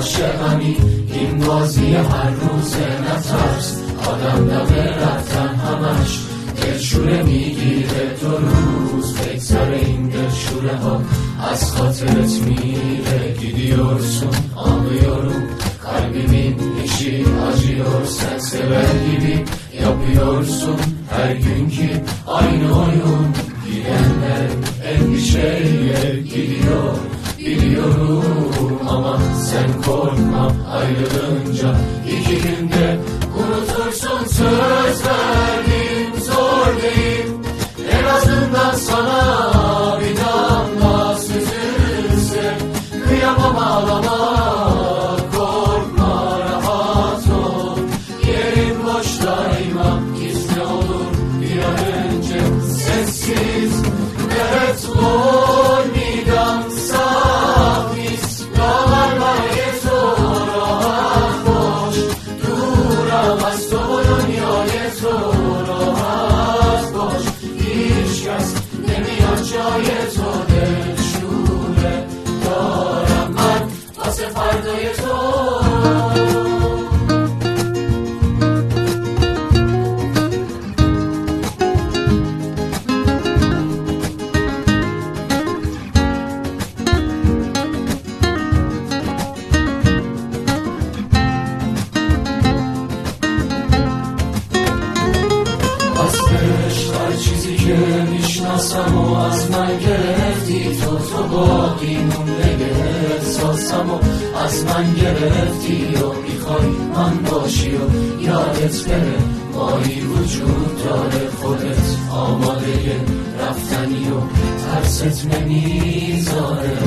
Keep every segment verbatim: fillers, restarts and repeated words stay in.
عاشقمی، این بازی هر روزه نترس، آدم دمه رفتن همش دلشوره میگیره. دو روز بگذر این دلشوره ها az خاطرت میره. Gidiyorsun anlıyorum, kalbimin içi acıyor. Sen sever gibi yapıyorsun her günkü aynı oyun. Gidenler endişeyle gidiyor biliyorum, ama sen korkma, ayrılınca iki günde unutursun. Söz verdim, zor değil, en azından sana bir damla süzülse. Kıyamam ağlama, korkma, rahat ol, yerin boştayma, gizli olur bir an önce. Sessiz evet ol, midem safis, dağlar var yeto, rahat boş, duramaz doğrun yol yeto, rahat boş. Hiç kes demiyor yeto, delşure دارم من واسه فردای تو. هر چیزی که میشناسم و از من گرفتی، تو تو باقی مونده احساسم و از من گرفتی و میخوای من باشی و یادت بره مایی وجود داره. خودت آماده رفتنی و ترست نمیذاره.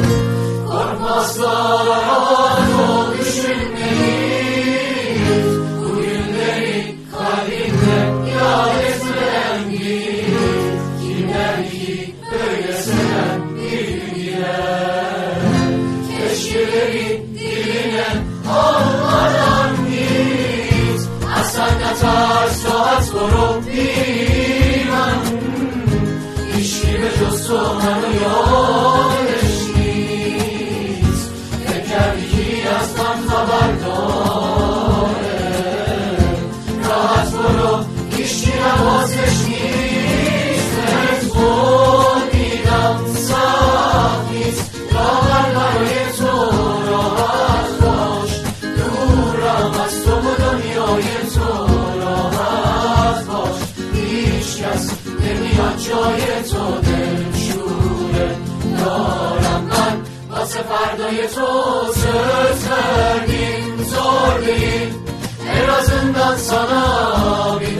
Korkmazlar o düşünmeyi, bu günleri kalbinde yad etmeden git. Kimler ki böyle seven bir gün gider. Keşkeleri diline olmadan git. Aslan yatar saat vurup bir an, işki ve cosunanı yol eşliyiz. Teker iki yazdan haber doğre, rahat vurup işkine vazgeçmiş. Evet bu midem safis, dağlar var yeto, rahat boş, duramaz tomu dönüyor yeto, rahat boş. Hiç kes demiyor yeto, delşure دارم من واسه فردای تو. söz verdim, zor değil, en azından sana bir